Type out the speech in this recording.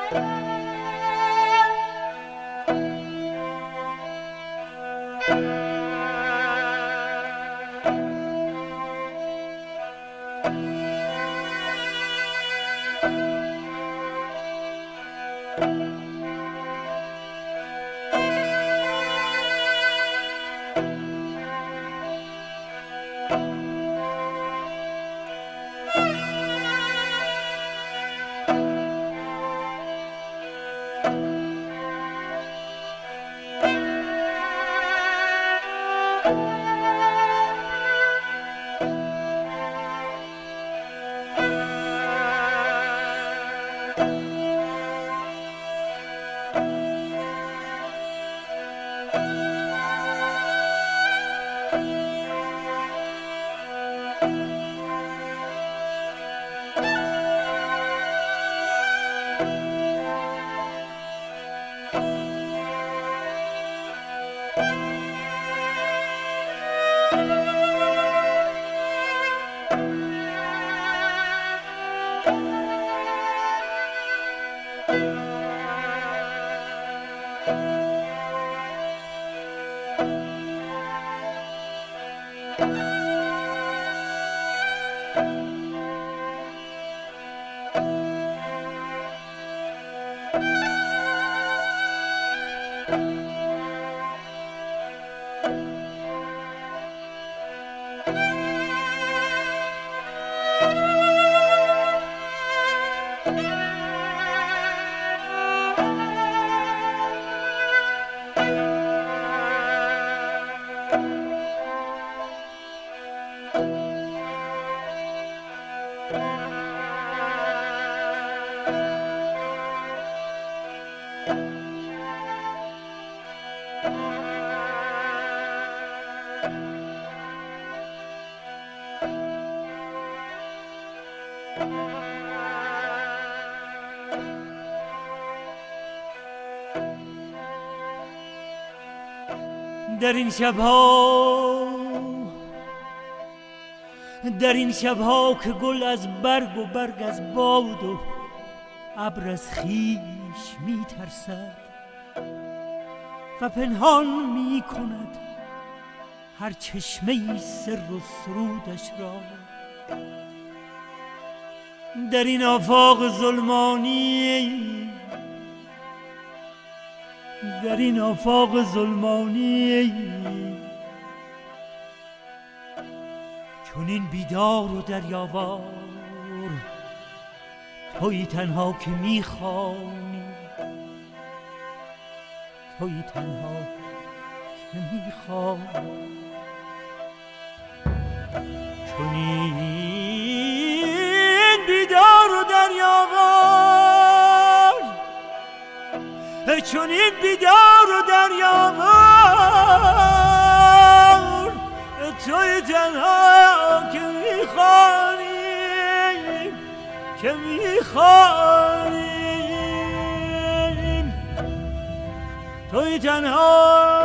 در این شبها که گل از برگ و برگ از باد و ابر از خویش می ترسد و پنهان می کند هر چشمه سر و سرودش را، در این آفاق ظلمانی چون این بیدار و دریاوار تویی تنها که میخوانی، تویی تنها که میخوانی. چون این بیدار و دریاوار، چون این بیدار و دریاوار توی تنها که میخوانیم، که میخوانیم، توی تنها